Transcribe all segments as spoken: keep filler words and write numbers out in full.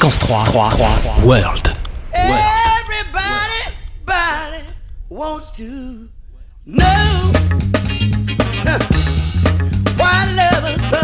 Fréquence trois, trois, trois, World. Everybody, body wants to know why I love her so.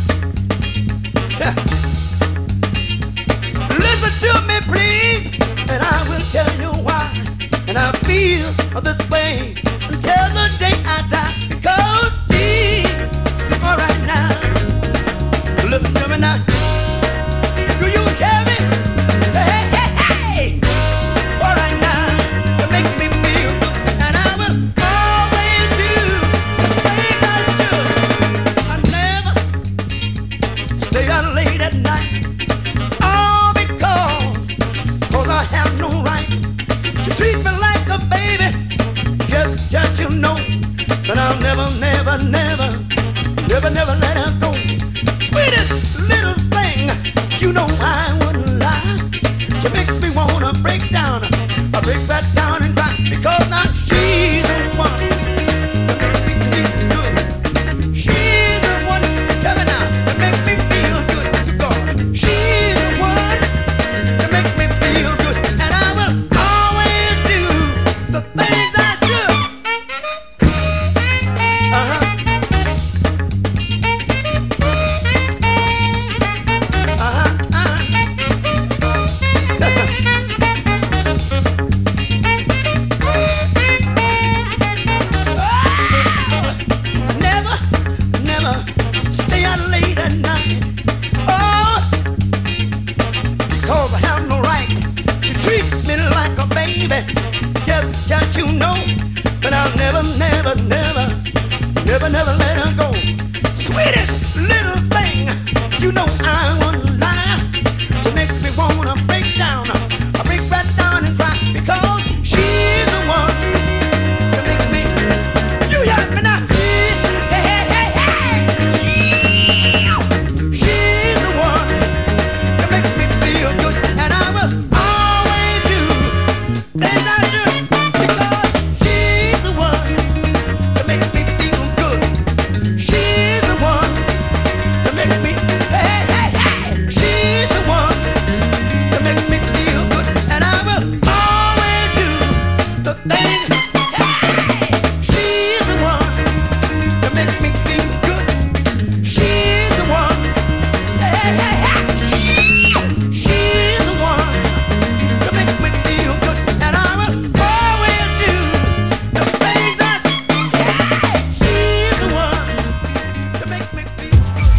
Listen to me, please, and I will tell you why. And I feel this way until the day I die. Because deep, all right now, listen to me now. Do you hear me? Hey, hey, hey! All right now, you make me feel good, and I will always do the things I should. I never stay out late at night, all because, cause I have no right to treat me like a baby. Yes, yes, you know that I'll never, never, never, never, never let her go. Sweetest little thing, you know I wouldn't lie. She makes me wanna break down, I break right down and cry. Because now she's the one that makes me feel good. She's the one, tell me now, that makes me feel good. God, she's the one that makes me feel good, and I will always do the things I should. Uh-huh. Never, never let her go. Sweetest little thing, you know I wouldn't lie. She makes me wanna break down, I break right down and cry. Because she's the one that makes me, you hear me now? Hey, hey, hey, hey. She's the one that makes me feel good, and I will always do things I should. Because she's the one that makes me feel good. She's the one to make me, hey, hey, hey. She's the one to make me feel good, and I will always do the things, hey. She's the one to make me feel good. She's the one, hey, hey, hey. She's the one to make me feel good, and I will always do the things I, hey. She's the one to make me feel.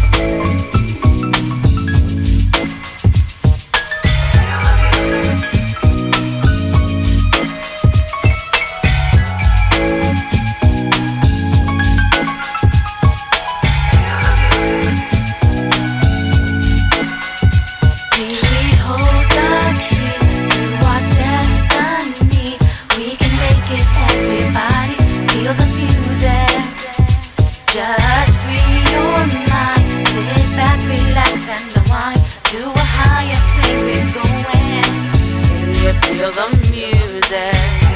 We hold the key to our destiny. We can make it, everybody. Feel the music. Just free your mind. Sit back, relax, and unwind. To a higher plane we're going. Can you feel the music?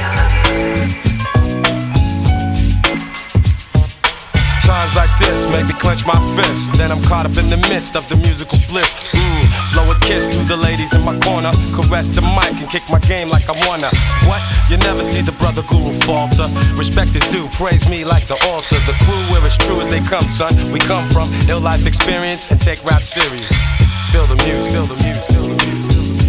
Times like this make me clench my fist. Then I'm caught up in the midst of the musical bliss. Ooh, blow a kiss to the ladies in my corner. Caress the mic and kick my game like I wanna. What? You never see the brother guru falter. Respect is due, praise me like the altar. The crew where it's true as they come, son. We come from ill life experience and take rap serious. Feel the music, feel the music, feel the music.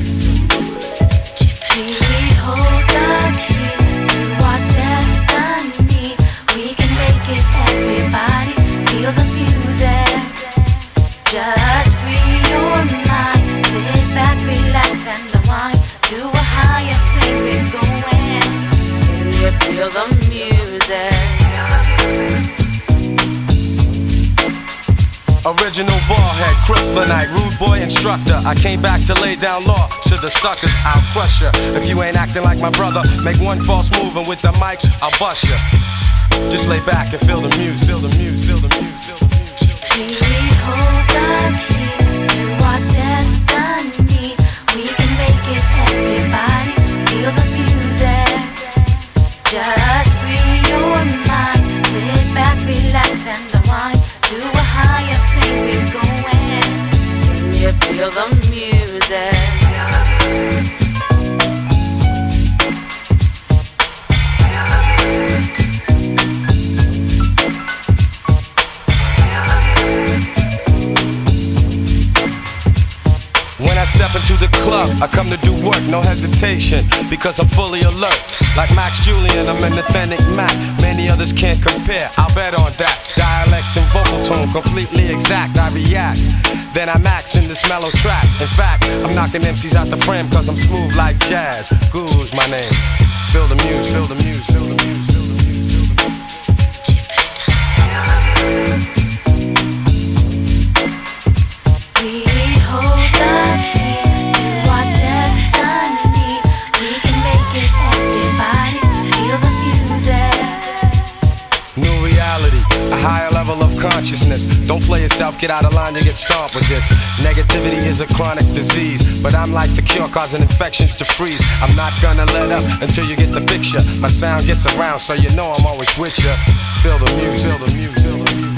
We hold the key to our destiny. We can make it, everybody. Feel the music. Just free your mind. Sit back, relax, and unwind. To a higher plane we're going. Can you feel the music? Original ballhead, kryptonite, rude boy instructor. I came back to lay down law to the suckers. I'll crush ya. If you ain't acting like my brother, make one false move and with the mic, I'll bust ya. Just lay back and feel the music, feel the music, feel the music, feel the music. We hold the key to our destiny. We can make it, everybody. Feel the music. Just free your mind. Sit back, relax, and unwind. To a higher plane we're going. Can you feel the music? I come to do work, no hesitation, because I'm fully alert. Like Max Julian, I'm an authentic Mac. Many others can't compare, I'll bet on that. Dialect and vocal tone, completely exact. I react, then I max in this mellow track. In fact, I'm knocking M Cs out the frame, cause I'm smooth like jazz. Guru's my name. Feel the muse, feel the muse, feel the muse, feel the muse. A higher level of consciousness. Don't play yourself, get out of line, you get stomped with this. Negativity is a chronic disease, but I'm like the cure, causing infections to freeze. I'm not gonna let up until you get the picture. My sound gets around, so you know I'm always with ya. Feel the muse, feel the muse, feel the muse.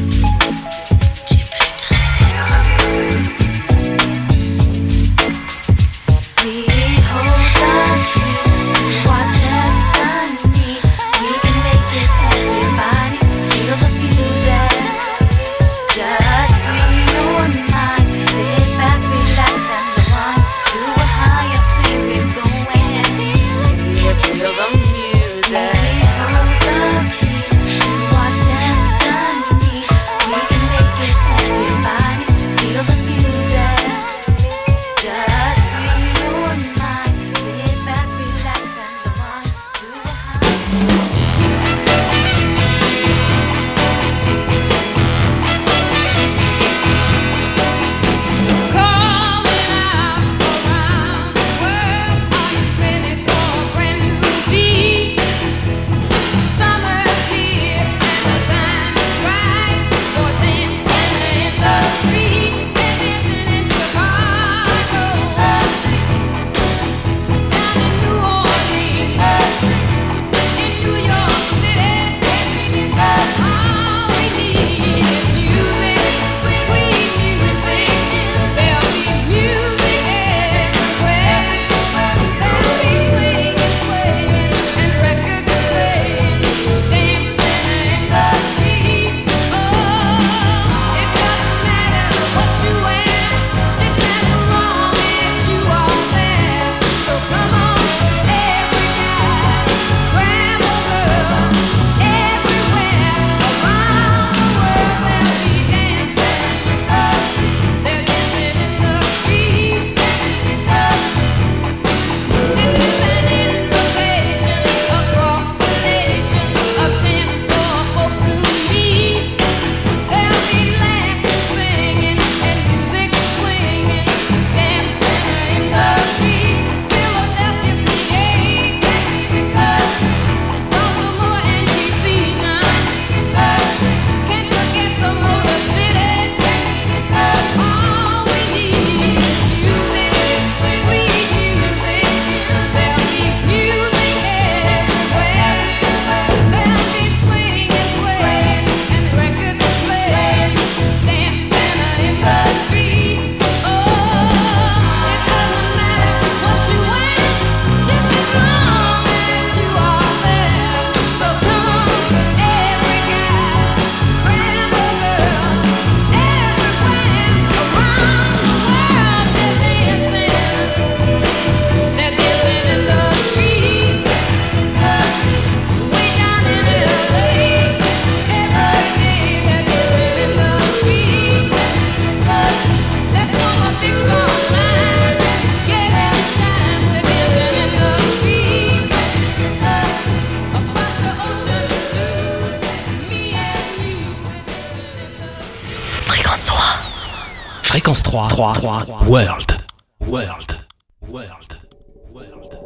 Fréquence trois, trois, trois, World. World. World. World.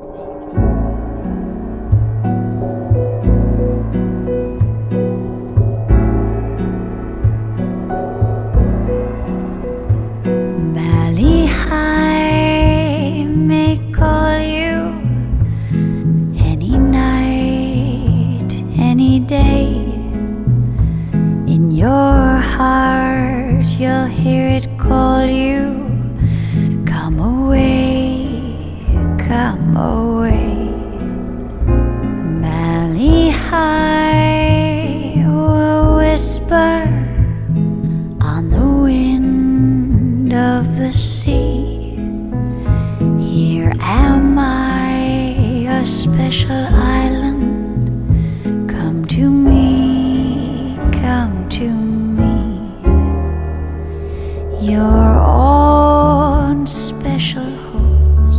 Valley High may call you any night, any day. In your heart, you'll hear it call you. Come away, come away. Valley High will whisper on the wind of the sea. special island. Come to me, come to me. Your own special hopes,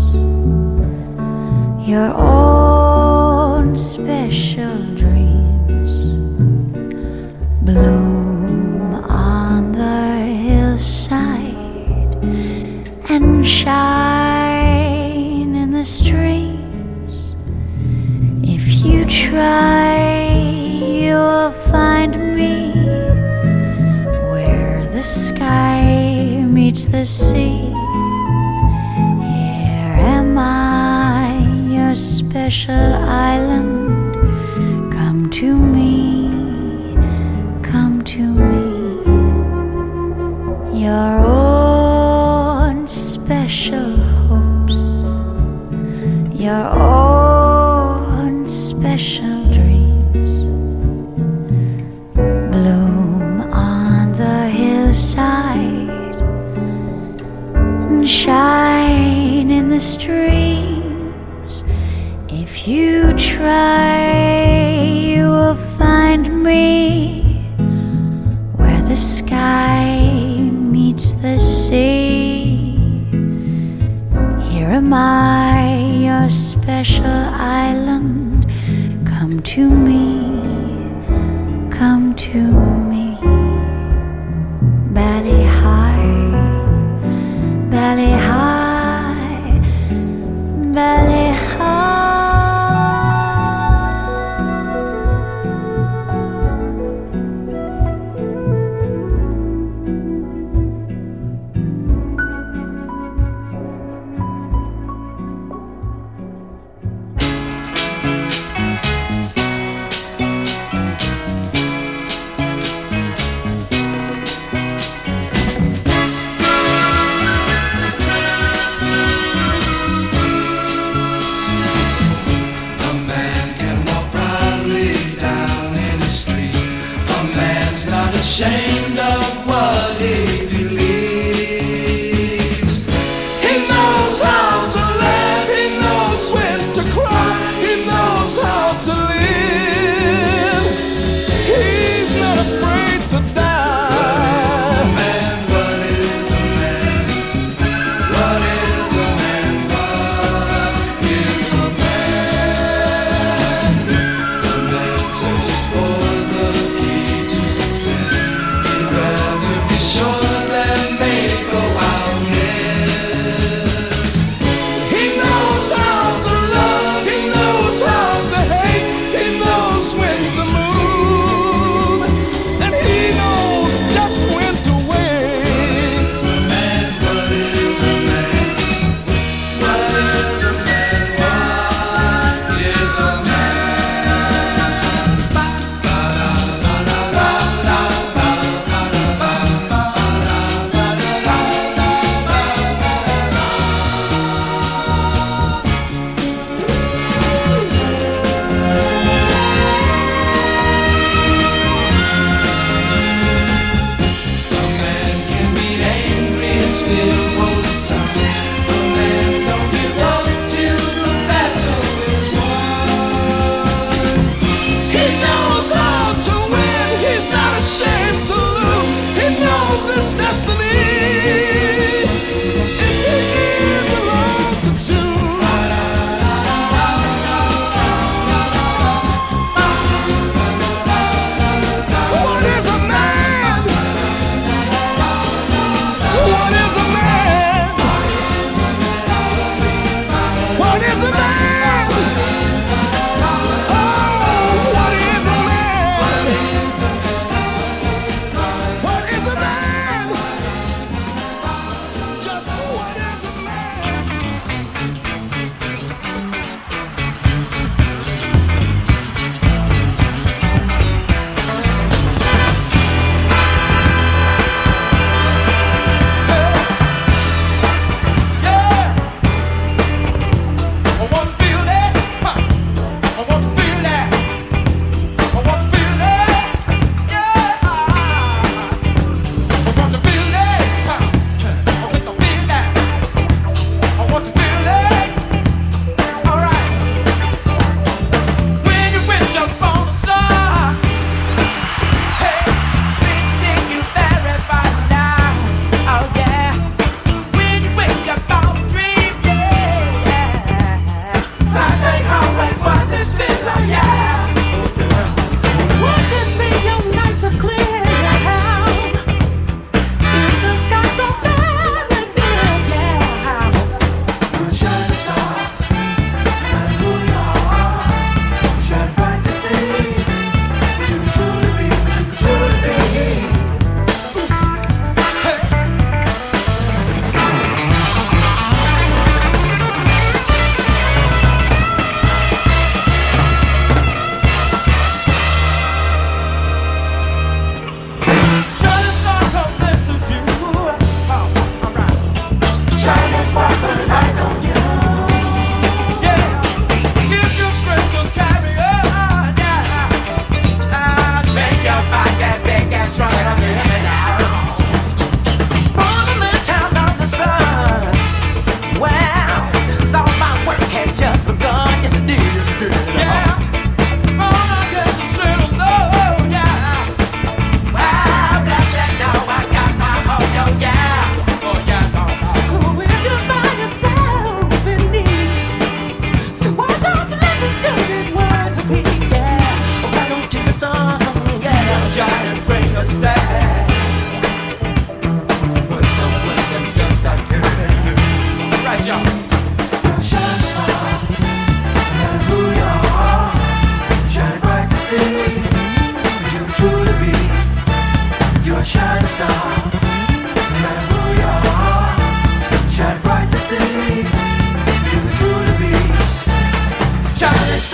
your own special dreams bloom on the hillside and shine in the streams. If you try, you'll find me where the sky meets the sea. Here am I, your special island. Come to me, come to me. Your own special hopes, your own special dreams bloom on the hillside and shine in the streams. If you try, you will find me where the sky meets the sea. Here am I, your special island. Come to me, come to me. Belly high, belly high, belly high. Ashamed of what he believes. He knows how to laugh, he knows when to cry, he knows how to live. He's not afraid to die. What is a man? What is a man? What is a man? What is a man? The man searches for the key to success.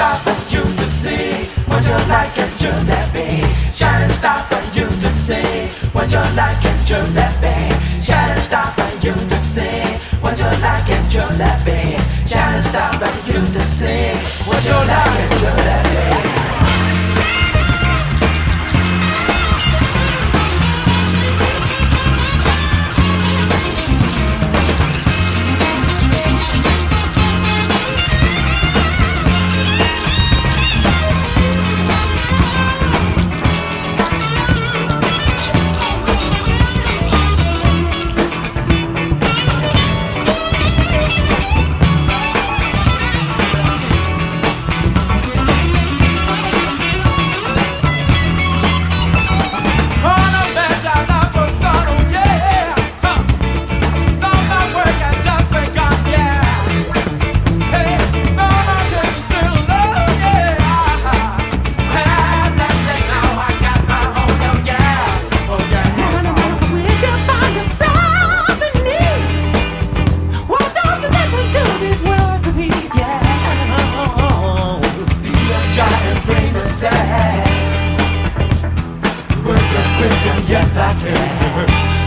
star for you to see what you like and truly be. Shining star for you to see what you like and truly be. Shining star for you to see what you like and truly be. Shining star for you to see what you like and truly be. Yes, I can.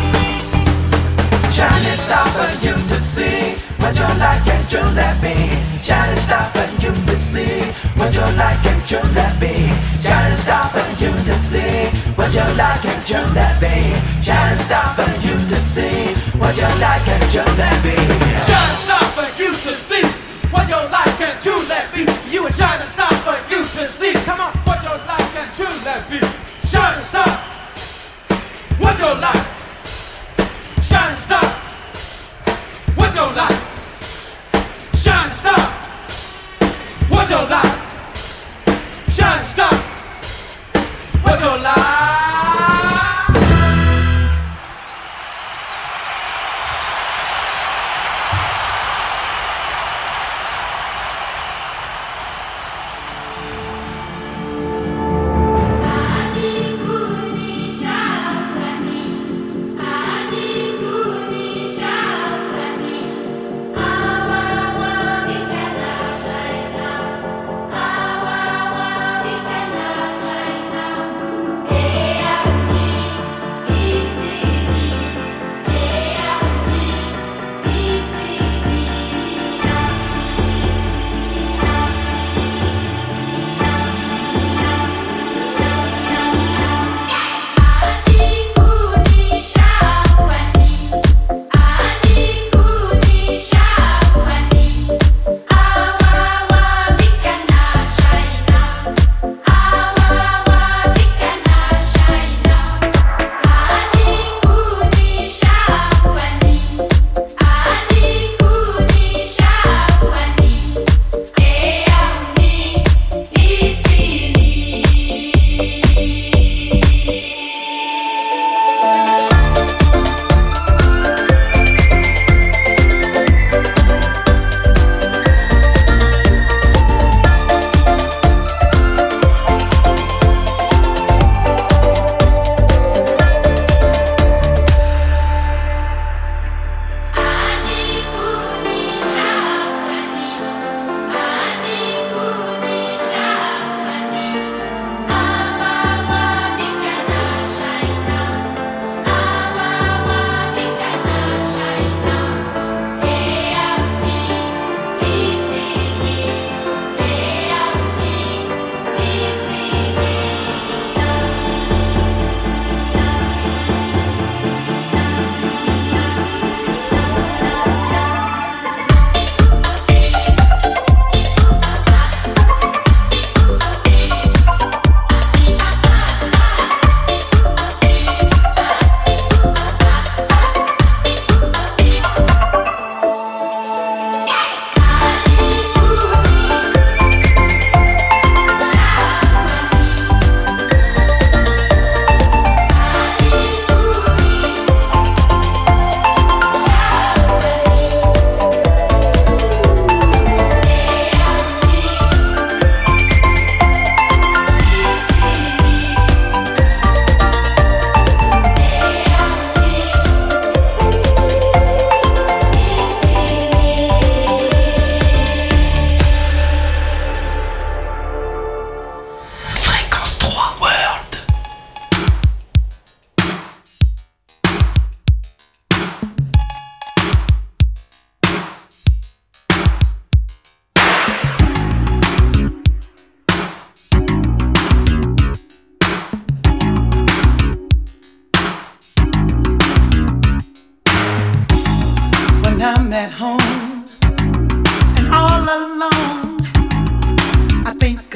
Shining star for you to see what you like and truly be. Shining star for you to see what you like and truly be. Shining star for you to see what you like and truly be. Shining star for you to see what you like and truly be. Shining star for you to see what you like and truly be. You a shining star for you to see. Come on, what you like and truly be. Shining star. What you like? Shining star. What you like? Shining star. What you like? Shining star. What you like?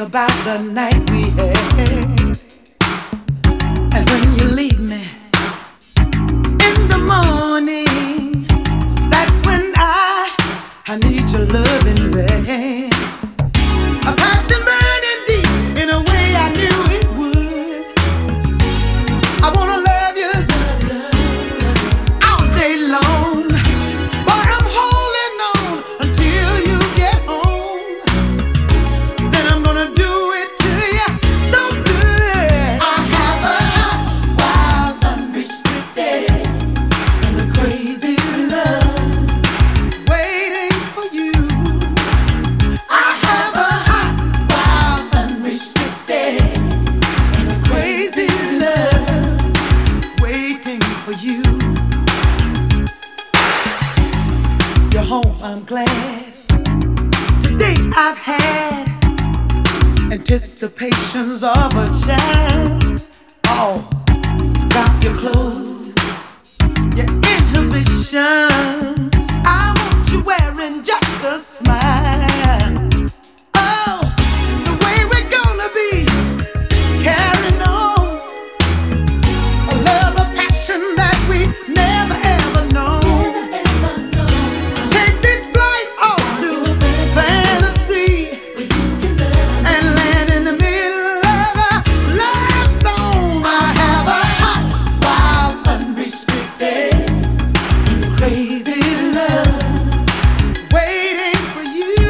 about the night we had. And when you leave me in the morning, that's when I, I need your loving, babe. A passion burning deep in a way I knew it would. I wanna love you all day long, but I'm holding on until you get home. Then I'm gonna do it to you so good. I have a hot, wild, unrestricted, and a crazy love waiting for you. I have a hot, wild, unrestricted, and a crazy love waiting for you. You're home, I'm glad. Today I've had anticipations of a child. Oh, drop your clothes, your inhibition. I want you wearing just a smile. Oh, the way we're gonna be carrying on, a love, a passion that we never ever known. Take this flight off to fantasy and land in the middle of a love zone. I have a hot, wild, unrestricted, crazy love waiting for you.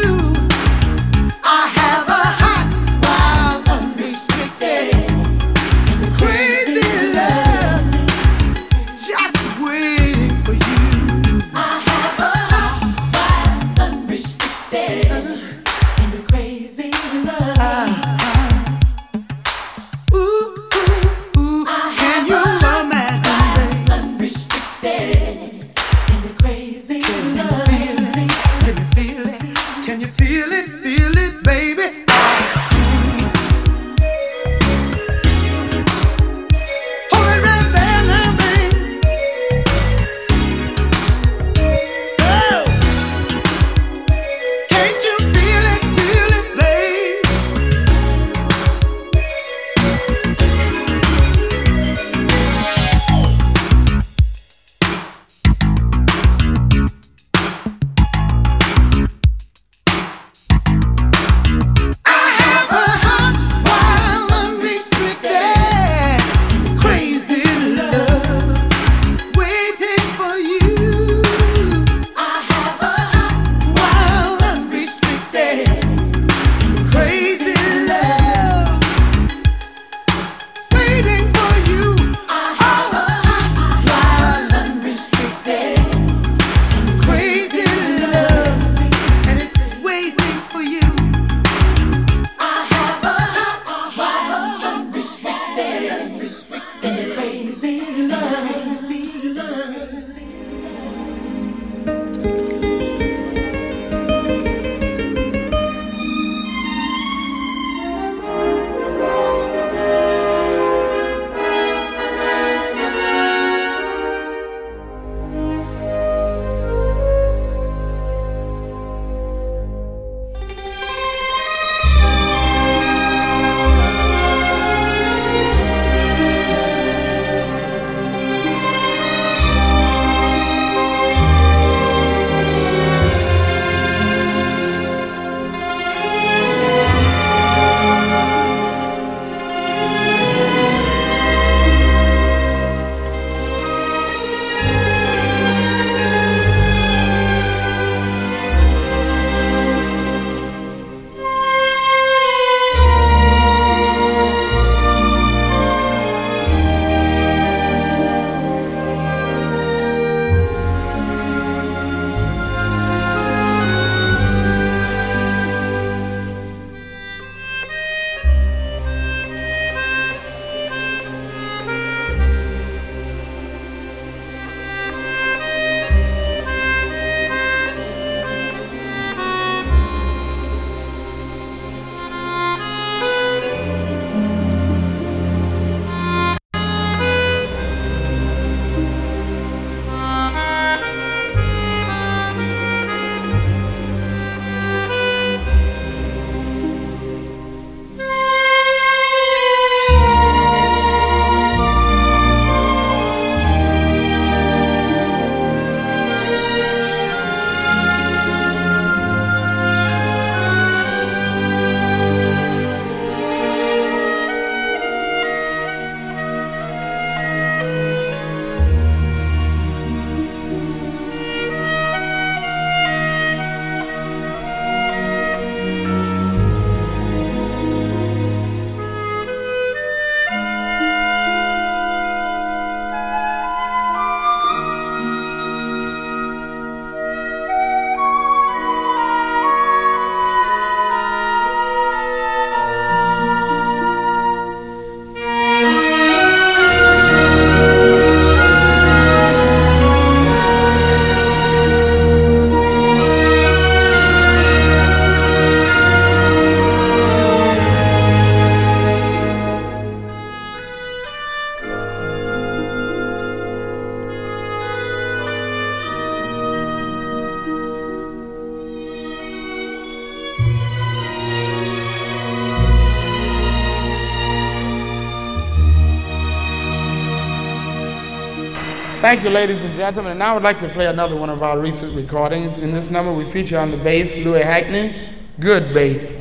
Thank you, ladies and gentlemen. And now I would like to play another one of our recent recordings. In this number, we feature on the bass Louis Hackney, Good Babe.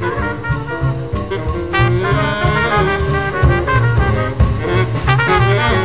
Yeah.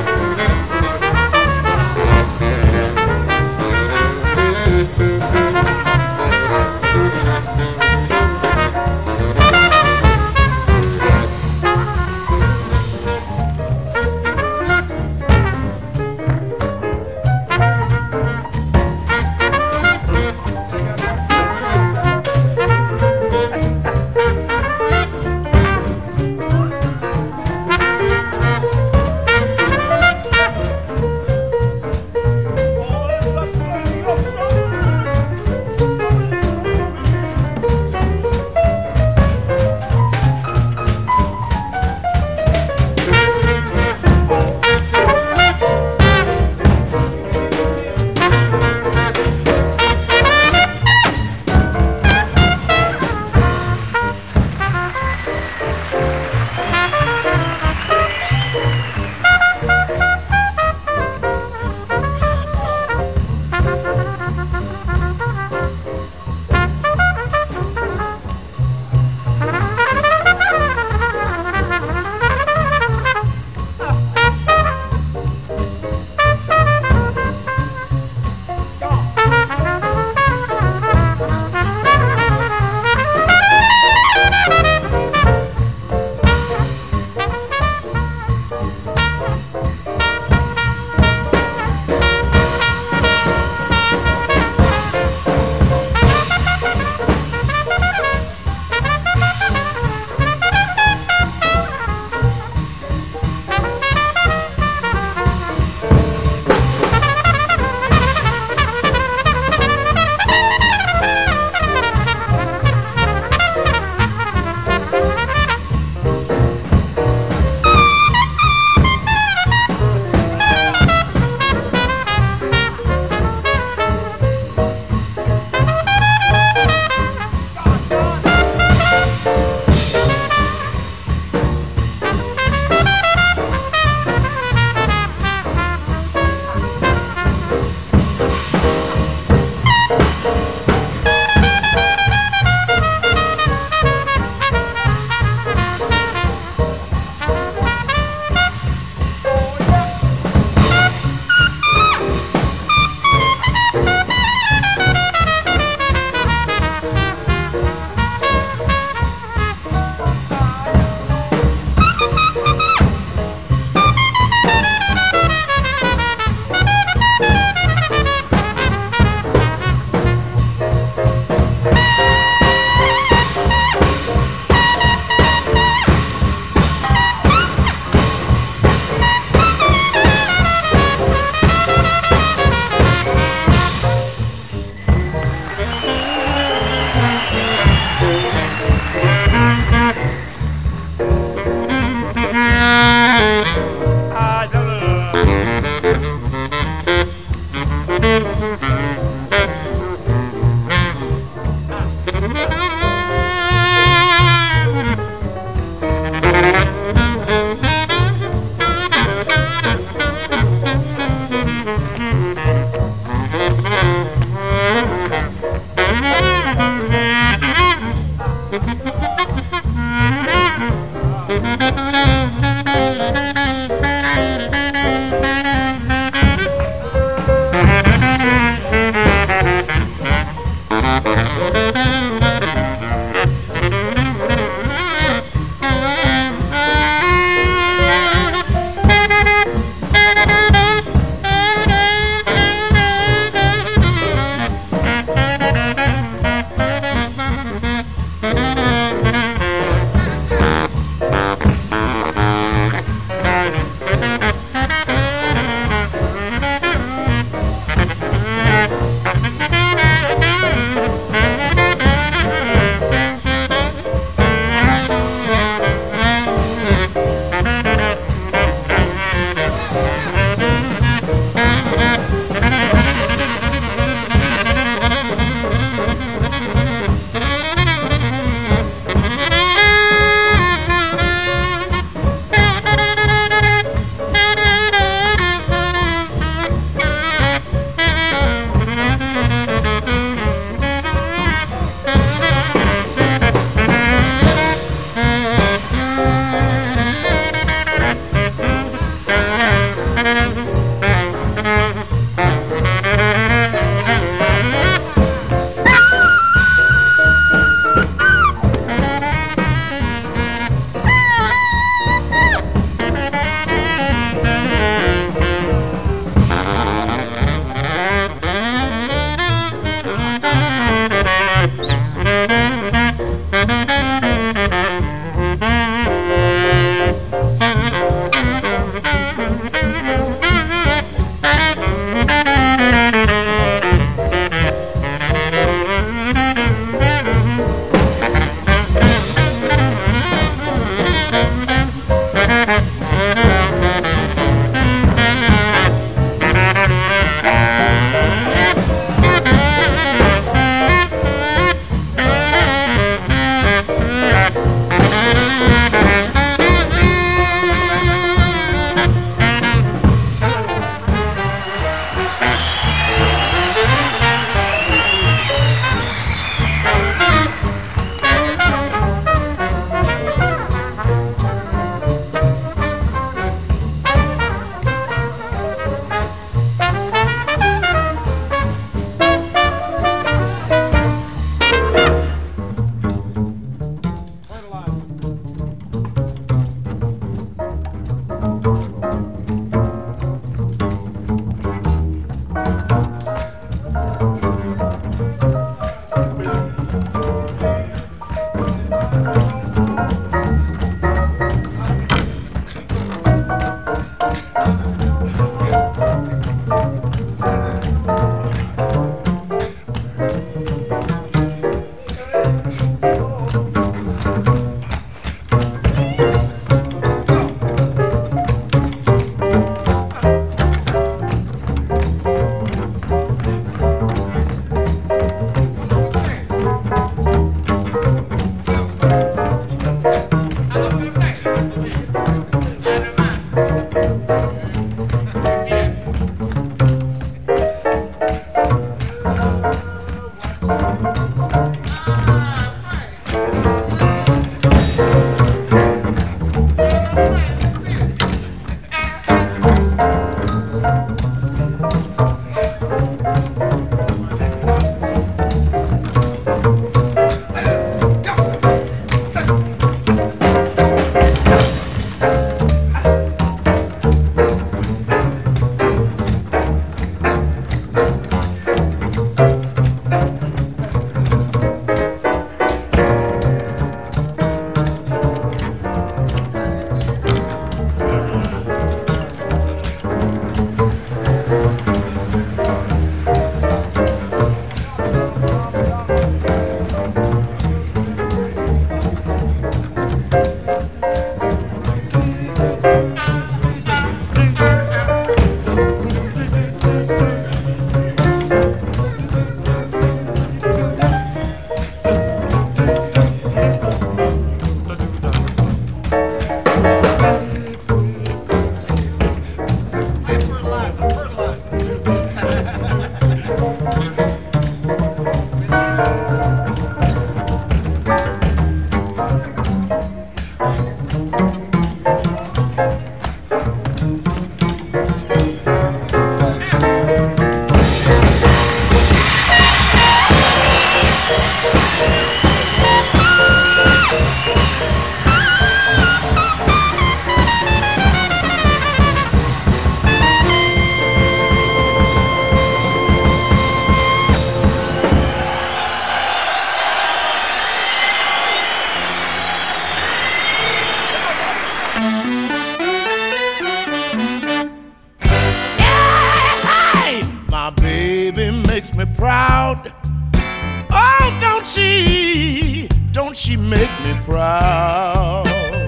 Don't she, don't she make me proud?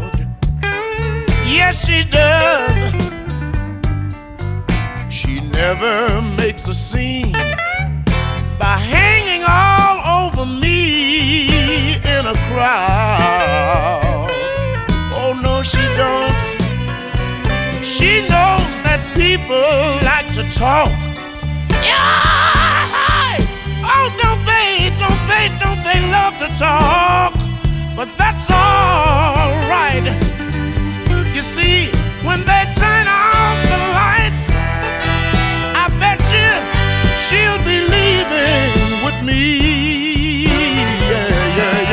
Yes, she does. She never makes a scene by hanging all over me in a crowd. Oh no, she don't. She knows that people like to talk. Yeah! Oh, don't they, don't they, don't they love to talk? But that's all right. You see, when they turn off the lights, I bet you she'll be leaving with me. Yeah, yeah,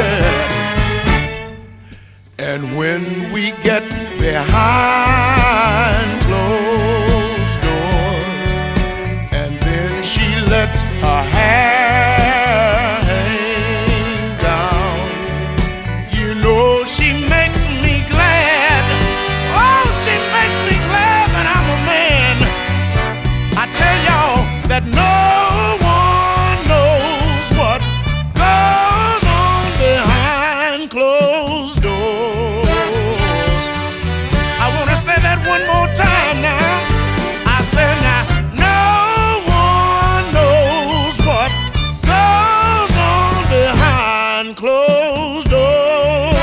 yeah. And when we get behind closed doors, and then she lets her hair hang down, you know she makes me glad. Oh, she makes me glad that I'm a man. I tell y'all that no one knows what goes on behind closed doors. I want to say that one more time now. I said now, no one knows what goes on behind closed doors.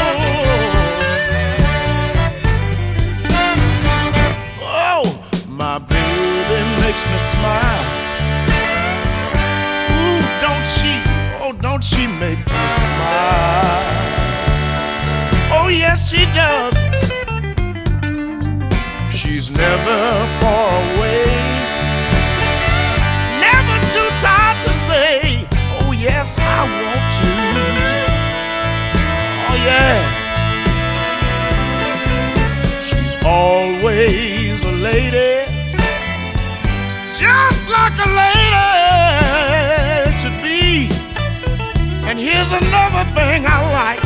Oh, my baby makes me smile. Ooh, don't she, oh, don't she make me smile? Oh, yes, she does. She's never far away, never too tired to say, oh yes, I want to. Oh yeah. She's always a lady, just like a lady should be. And here's another thing I like.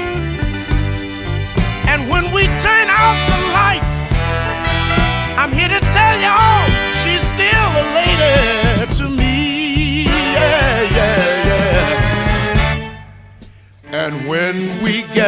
And when we turn off the lights, I'm here to tell y'all she's still a lady to me. Yeah, yeah, yeah. And when we get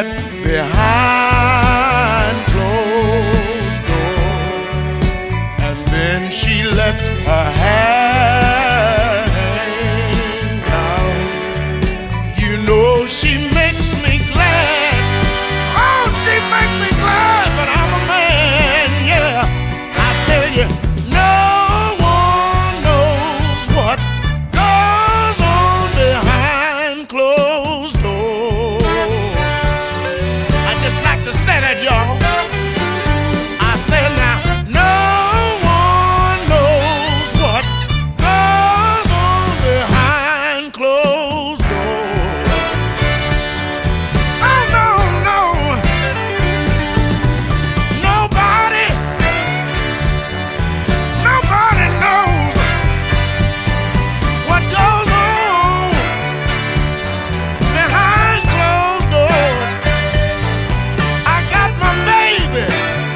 behind closed doors, and then she lets her hair hang down, you know she makes me glad. Oh, she makes me glad that I'm a man, yeah. Tell you, no one knows what goes on behind closed doors. I just like to say that, y'all. I say now, no one knows what goes on behind closed doors. Oh, no, no. Nobody. Nobody knows what goes on behind closed doors. I got my baby.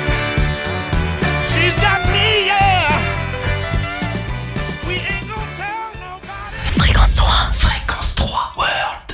She's got me, yeah. We ain't gonna tell nobody. Fréquence trois, Fréquence trois, World.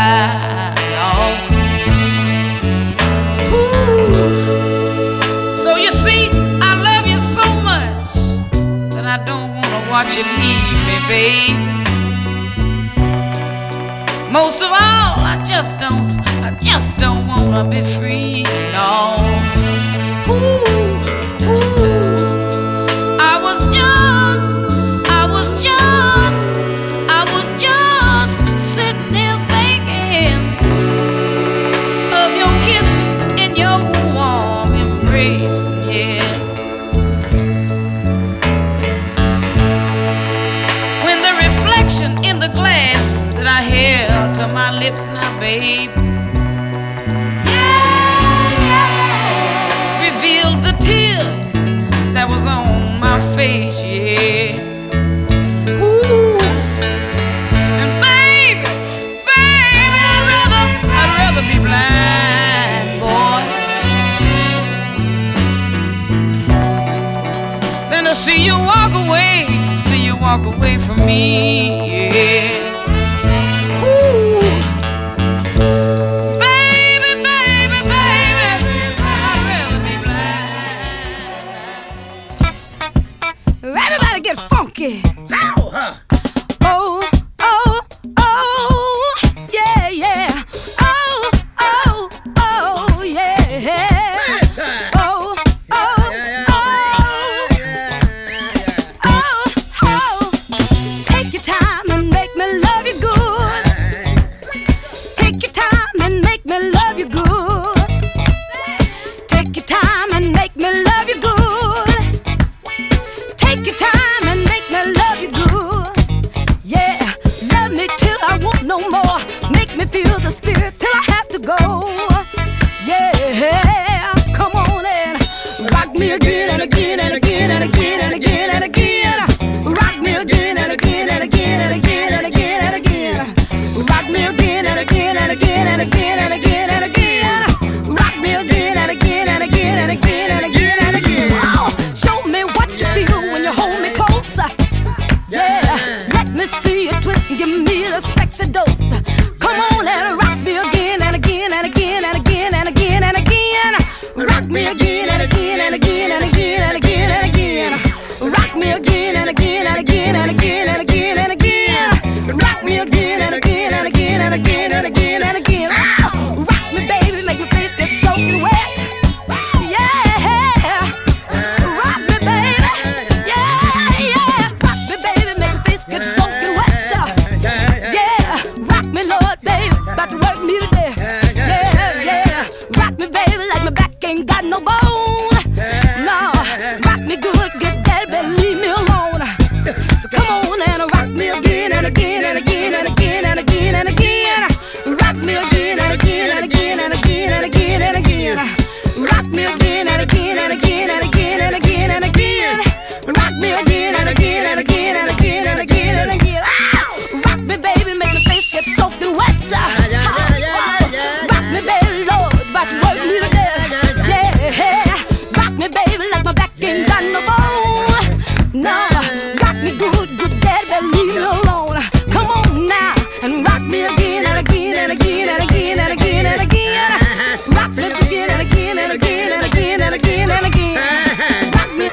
cry. Oh. Ooh. So you see, I love you so much that I don't wanna watch you leave me, babe. Most of all, I just don't, I just don't wanna be free, no. Ooh, ooh. I was just, I was just, I was just sitting there thinking of your kiss and your warm embrace, yeah. When the reflection in the glass that I held to my lips now, babe, yeah, yeah, revealed the tears that was on my face, yeah. Ooh. And baby, baby, I'd rather, I'd rather be blind, boy, than to see you walk away, see you walk away from me, yeah. Get funky. Ow, huh? Oh, oh, oh, yeah, yeah. Oh, oh, oh, yeah. Oh, oh, oh, oh, oh. Take your time and make me love you good. Take your time and make me love you good. Take your time and make me love you good. Take your time. Love you good, yeah. Love me till I want no more. Make me feel the spirit till I have to go, yeah. Come on and rock me again and again and again and again and again and again. Rock me again and again and again and again and again and again. Rock me again and again and again and again and again and again. Rock me again and again and again and again and again and again. Wow. Show me what you feel when you hold me closer. Yeah, let me see you twist and give me the sexy dose. Come on and rock me again and again and again and again and again and again. Rock me again and again and again and again and again and again. Rock me again and again and again and again and again and again. Rock me again and again and again and again and again and again. Rock me, baby, make me face get soaking wet. Yeah, rock me, baby. Yeah, yeah, rock me, baby, make me face get soaking wet. Yeah, rock me, Lord, baby, about to work me today. Yeah, yeah, rock me, baby, like my back ain't got no bone. No, rock me good, get that, but leave me alone. So come on and rock me again and again and again and again and again and again. Rock me again and again and again and again and again and again. Rock me again and again and again and again and again and again. Rock me again and again and again and again and again and again. Rock me, baby, make my face get soaking wet. Rock me, baby, Lord, about to work me to death. Yeah, rock me, baby, like my back ain't got no bone. No, rock me good, good daddy, but leave me alone. Come on now and rock me again and again and again and again and again and again. Rock me again and again and again and again and again and again. Rock me.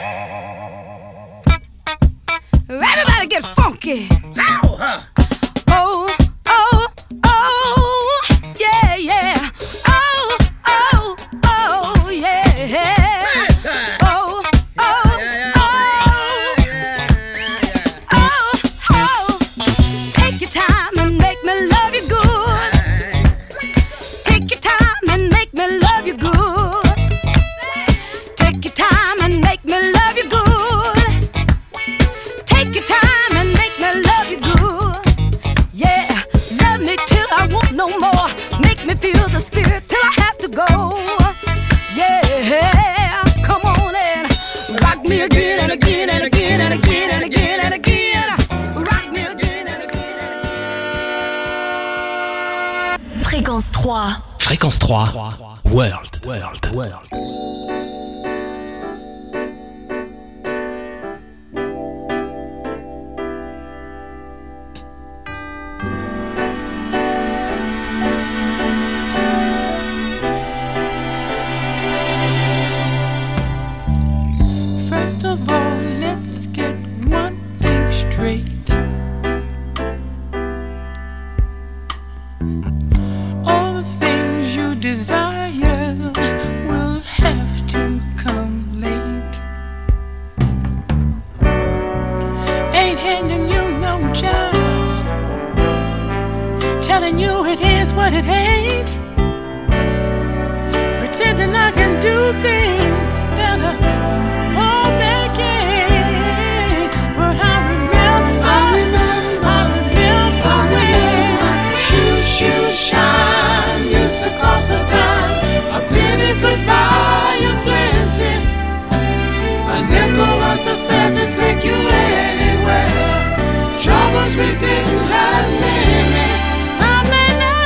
Everybody get funky. Ow, huh? Oh, oh, oh, yeah, yeah. Oh, oh, oh, yeah. Oh, oh, oh, oh, oh. Take your time and make me love you good. Take your time and make me love you good. Take your time and make me love you good. Take your time and make me love you good. Yeah, love me till I want no more. Make me feel the spirit till I have to go. Yeah, come on and rock me again and again and again and again and again and again. Rock me again and again and again. Fréquence trois. Fréquence trois. World. World. World. All the things you desire will have to come late. Ain't handing you no job, telling you it is what it ain't, pretending I can do things that a poor man can't. But I remember, I remember, I remember, I remember shoe, shoe shine used to cost a dime. A penny could buy you plenty. A nickel was a fare to take you anywhere. Troubles we didn't have many. I may not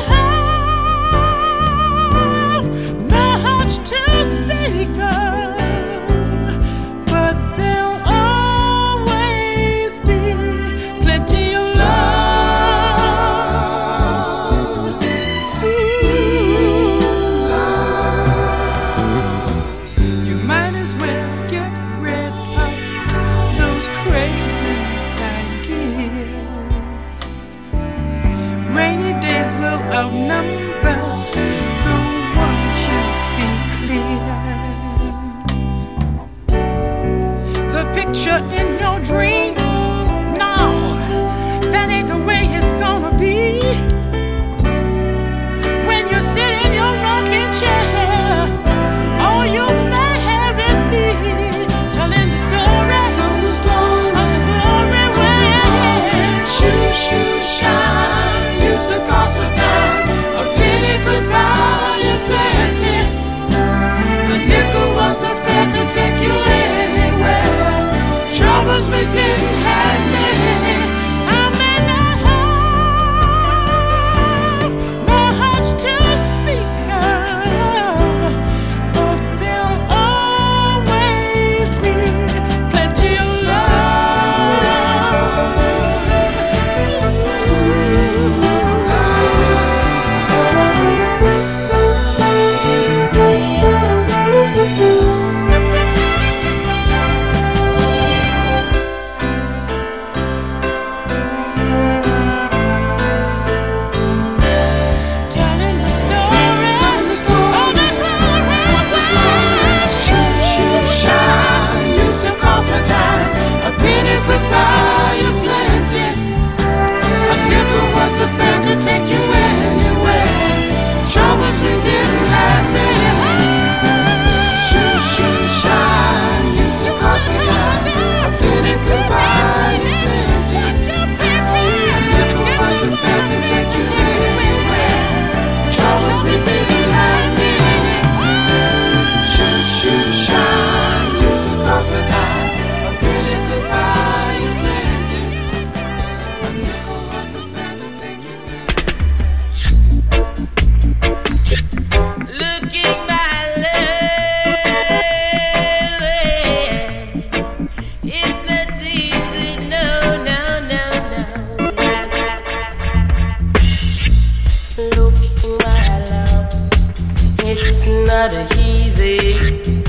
have much to speak of, but there'll always be plenty of love. Ooh, love. You might as well get rid of those crazy ideas. Rainy days will outnumber the ones you see clear. The picture in your dreams, no, that ain't the way it's gonna be. When you sit in your rocking chair, all you may have is me telling the story, telling the story of the glory way. Shoe, shoe shine used to cost a dime. A penny could buy you plenty. A nickel was the fare to take you anywhere. Troubles we didn't have many. I may not have much to speak of, but there'll always be plenty of telling the story, telling the story of the glory way. Shoe, shoe shine used to cost a dime. A penny could buy you plenty. A nickel was a fare to take you anywhere. Troubles we didn't have many. Shoe, shoe shine used to cost a dime. A penny could buy you plenty. A nickel was a fare to take you anywhere. Troubles we didn't have many. Shoe, shoe shine used to cost a dime. A penny could buy you plenty. A nickel was a fare to take you anywhere. Looking my love, it's not easy, no, no, no, no. Looking my love, it's not easy.